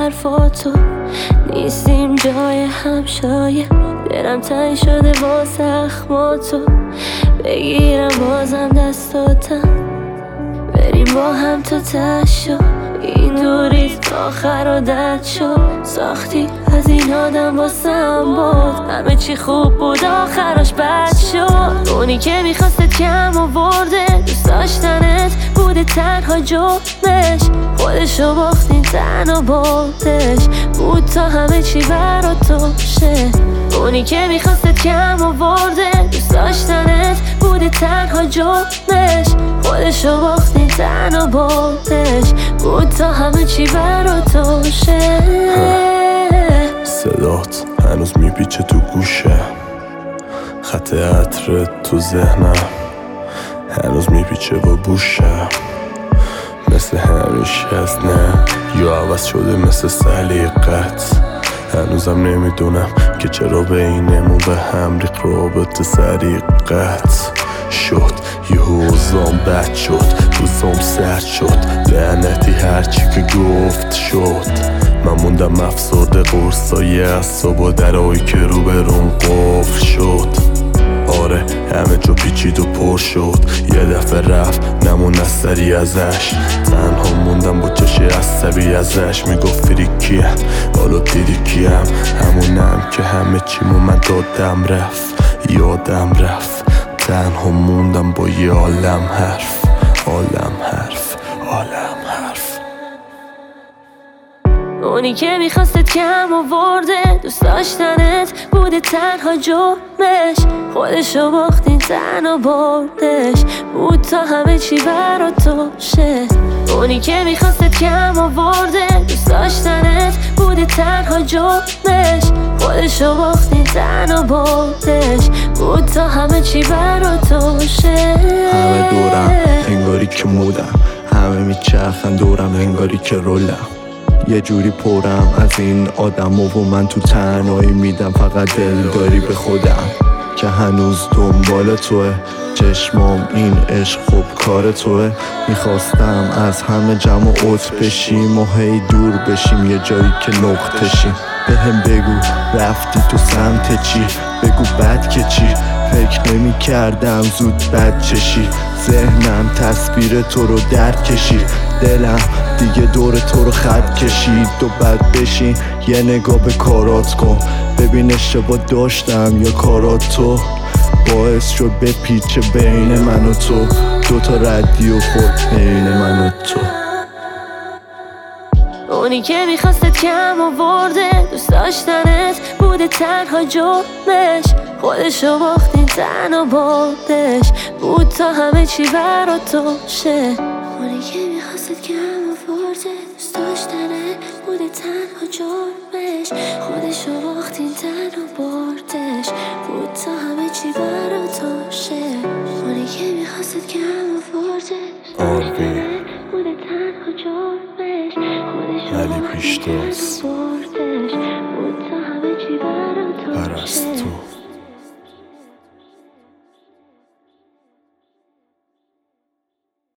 حرفاتو، نیستیم جای هم شاید. دلم تنگ شده با زخماتو، بگیرم بازم دستاتم، بریم با هم تا تشو. این دوریت آخر عادت شد، ساختی از این آدم واسم بود. همه چی خوب بود آخرش بد شد. اونی که میخواستت کم آورده، دوست داشتنت بوده تنها جرمش. خودشو باختین تنها بردش، بود تا همه چی برا تو شه. اونی که میخواستت کم آورده، دوست داشتنت بوده تنها جرمش. خودشو باختین تنها بردش، بود تا همه چی برا تو شه. صدات هنوز میپیچه تو گوشه، خط عطرت تو ذهنم هنوز میپیچه با بوشم. مثل همیشه از نه یا عوض شده مثل سلیقت. هنوزم نمیدونم که چرا بینمون به هم ریخت رابطه سریقت شد. یه حوزام بد شد، روزام سرد شد، لعنتی هرچی که گفت شد. من موندم افسرده قرصای اعصاب و درایی که رو به روم قفل شد. آره همه جا پیچید و پر شد، یه دفعه رفت نمون اثری ازش. تنها موندم با چشی عصبی ازش، میگفت فریکیم حالا دیدی کیم. همونم که همه چیمو من دادم رفت، یادم رفت. تنها موندم با یه عالم حرف، عالم حرف، عالم حرف. اونی که میخواستت کم آورده، دوست داشتنت بوده تنها جرمش. خودشو باختین تنها بردش، بود تا همه چی برا تو شه. اونی که میخواستت کم آورده، دوست داشتنت بوده تنها جرمش. خودشو باختین تنها بردش، بود تا همه چی برا تو شه. همه دورم انگاری که مودم، همه میچرخن دورم انگاری که رولم. یه جوری پرم از این آدم و من تو تنهایی میدم فقط دلداری به خودم که هنوز دنبال توه. چشمام این عشق خوب کار توه. میخواستم از همه جمع و عط بشیم و هی دور بشیم یه جایی که نقطه شیم. بهم بگو رفتی تو سمت چی، بگو بد که چی. فکر نمی کردم زود بد چشی، ذهنم تصویر تو رو درد کشید. دلم دیگه دور تو رو خط کشید. و بد بشین یه نگاه به کارات کن، ببین اشتباه داشتم یا کارات تو باعث شد به پیچ بین من و تو. دوتا ردی و خورد بین من و تو. اونی که میخواستت کم آورده، دوست داشتنت بوده تنها جرمش. خودشو باختین تنها بردش، بود تا همه چی برا تو شه. اونی که میخواستت کم آورده، دوست داشتنت بوده تنها جرمش. خودشو باختین تنها بردش، بود تا همه چی برا تو شه. اونی که میخواستت کم آورده، دوست داشتنت بوده تنها جرمش. علی پیشتاز.